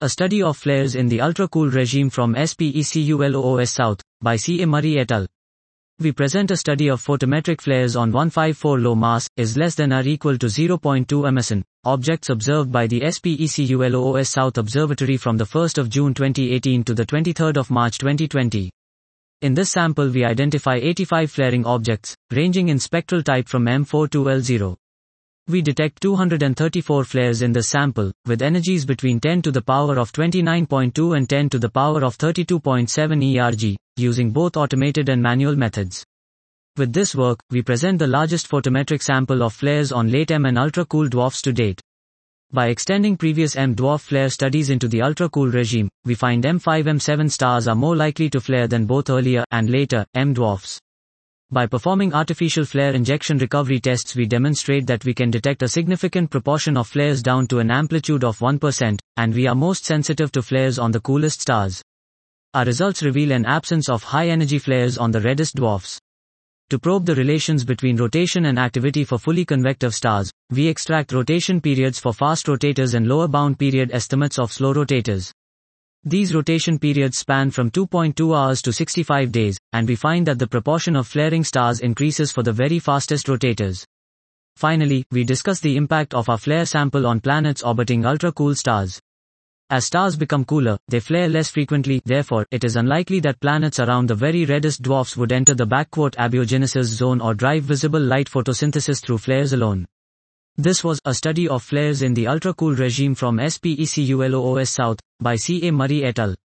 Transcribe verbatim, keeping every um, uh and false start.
A study of flares in the ultra-cool regime from SPECULOOS South, by C A Murray et al. We present a study of photometric flares on one fifty-four low mass, is less than or equal to zero point two meson, objects observed by the SPECULOOS South Observatory from the first of June twenty eighteen to the twenty-third of March twenty twenty. In this sample we identify eighty-five flaring objects, ranging in spectral type from M four to L zero. We detect two hundred thirty-four flares in this sample, with energies between ten to the power of twenty-nine point two and ten to the power of thirty-two point seven E R G, using both automated and manual methods. With this work, we present the largest photometric sample of flares on late M and ultra-cool dwarfs to date. By extending previous M dwarf flare studies into the ultra-cool regime, we find M five M seven stars are more likely to flare than both earlier and later M dwarfs. By performing artificial flare injection recovery tests, we demonstrate that we can detect a significant proportion of flares down to an amplitude of one percent, and we are most sensitive to flares on the coolest stars. Our results reveal an absence of high-energy flares on the reddest dwarfs. To probe the relations between rotation and activity for fully convective stars, we extract rotation periods for fast rotators and lower bound period estimates of slow rotators. These rotation periods span from two point two hours to sixty-five days, and we find that the proportion of flaring stars increases for the very fastest rotators. Finally, we discuss the impact of our flare sample on planets orbiting ultra-cool stars. As stars become cooler, they flare less frequently, therefore, it is unlikely that planets around the very reddest dwarfs would enter the abiogenesis zone or drive visible light photosynthesis through flares alone. This was a study of flares in the ultra-cool regime from SPECULOOS South, by C A Murray et al.